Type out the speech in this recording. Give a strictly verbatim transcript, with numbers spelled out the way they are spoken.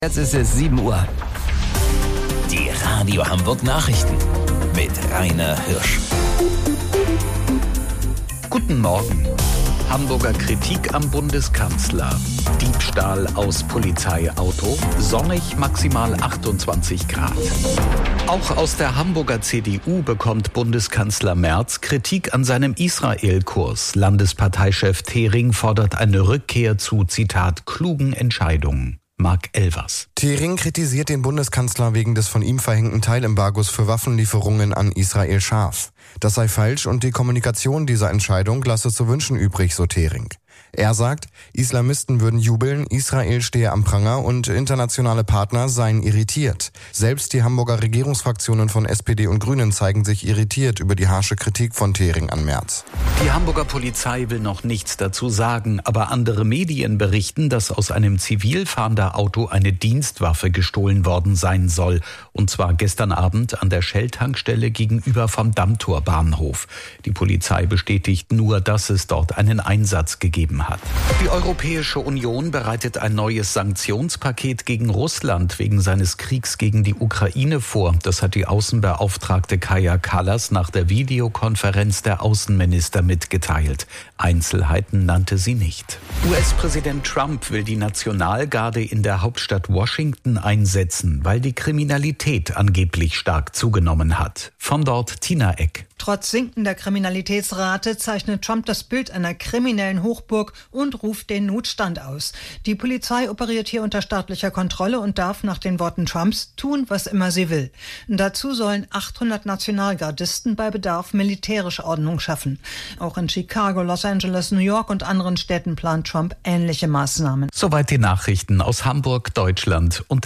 Jetzt ist es sieben Uhr. Die Radio Hamburg Nachrichten mit Rainer Hirsch. Guten Morgen. Hamburger Kritik am Bundeskanzler. Diebstahl aus Polizeiauto. Sonnig, maximal achtundzwanzig Grad. Auch aus der Hamburger C D U bekommt Bundeskanzler Merz Kritik an seinem Israel-Kurs. Landesparteichef Thering fordert eine Rückkehr zu, Zitat, klugen Entscheidungen. Marc Elvers. Thering kritisiert den Bundeskanzler wegen des von ihm verhängten Teilembargos für Waffenlieferungen an Israel scharf. Das sei falsch und die Kommunikation dieser Entscheidung lasse zu wünschen übrig, so Thering. Er sagt, Islamisten würden jubeln, Israel stehe am Pranger und internationale Partner seien irritiert. Selbst die Hamburger Regierungsfraktionen von S P D und Grünen zeigen sich irritiert über die harsche Kritik von Thering an Merz. Die Hamburger Polizei will noch nichts dazu sagen, aber andere Medien berichten, dass aus einem Zivilfahrender-Auto eine Dienstwaffe gestohlen worden sein soll. Und zwar gestern Abend an der Shell-Tankstelle gegenüber vom Dammtor-Bahnhof. Die Polizei bestätigt nur, dass es dort einen Einsatz gegeben hat. Die Europäische Union bereitet ein neues Sanktionspaket gegen Russland wegen seines Kriegs gegen die Ukraine vor. Das hat die Außenbeauftragte Kaja Kallas nach der Videokonferenz der Außenminister mitgeteilt. Einzelheiten nannte sie nicht. U S-Präsident Trump will die Nationalgarde in der Hauptstadt Washington einsetzen, weil die Kriminalität angeblich stark zugenommen hat. Von dort Tina Eck. Trotz sinkender Kriminalitätsrate zeichnet Trump das Bild einer kriminellen Hochburg und ruft den Notstand aus. Die Polizei operiert hier unter staatlicher Kontrolle und darf nach den Worten Trumps tun, was immer sie will. Dazu sollen achthundert Nationalgardisten bei Bedarf militärische Ordnung schaffen. Auch in Chicago, Los Angeles, New York und anderen Städten plant Trump ähnliche Maßnahmen. Soweit die Nachrichten aus Hamburg, Deutschland und